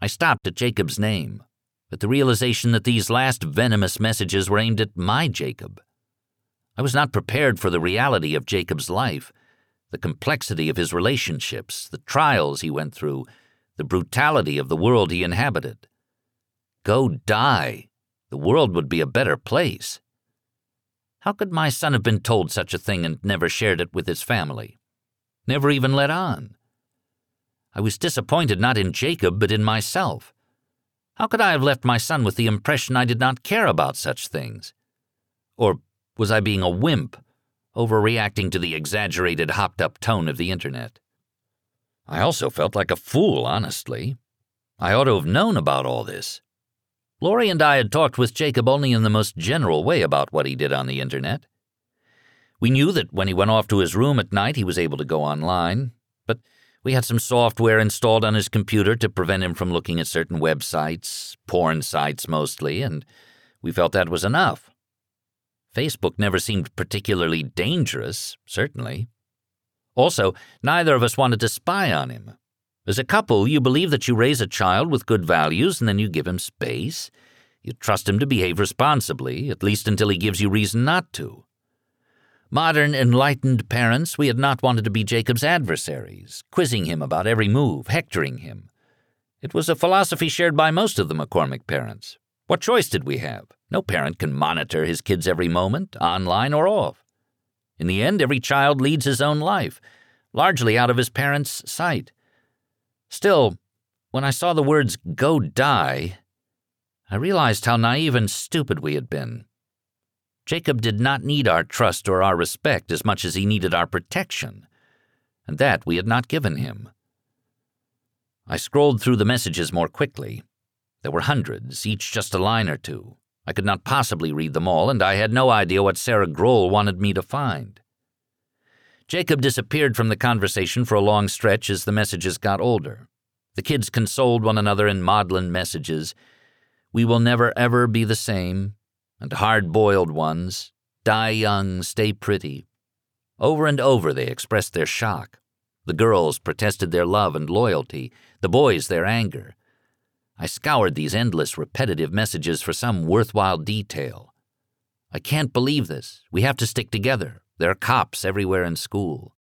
I stopped at Jacob's name, at the realization that these last venomous messages were aimed at my Jacob. I was not prepared for the reality of Jacob's life, the complexity of his relationships, the trials he went through, the brutality of the world he inhabited. Go die. The world would be a better place. How could my son have been told such a thing and never shared it with his family? Never even let on? I was disappointed not in Jacob, but in myself. How could I have left my son with the impression I did not care about such things? Or was I being a wimp, overreacting to the exaggerated, hopped-up tone of the internet? I also felt like a fool, honestly. I ought to have known about all this. Lori and I had talked with Jacob only in the most general way about what he did on the internet. We knew that when he went off to his room at night, he was able to go online, but we had some software installed on his computer to prevent him from looking at certain websites, porn sites mostly, and we felt that was enough. Facebook never seemed particularly dangerous, certainly. Also, neither of us wanted to spy on him. As a couple, you believe that you raise a child with good values and then you give him space. You trust him to behave responsibly, at least until he gives you reason not to. Modern, enlightened parents, we had not wanted to be Jacob's adversaries, quizzing him about every move, hectoring him. It was a philosophy shared by most of the McCormick parents. What choice did we have? No parent can monitor his kid's every moment, online or off. In the end, every child leads his own life, largely out of his parents' sight. Still, when I saw the words, "go die," I realized how naive and stupid we had been. Jacob did not need our trust or our respect as much as he needed our protection, and that we had not given him. I scrolled through the messages more quickly. There were hundreds, each just a line or two. I could not possibly read them all, and I had no idea what Sarah Grohl wanted me to find. Jacob disappeared from the conversation for a long stretch as the messages got older. The kids consoled one another in maudlin messages. "We will never ever be the same," and hard-boiled ones, "Die young, stay pretty." Over and over they expressed their shock. The girls protested their love and loyalty, the boys their anger. I scoured these endless, repetitive messages for some worthwhile detail. "I can't believe this. We have to stick together. There are cops everywhere in school."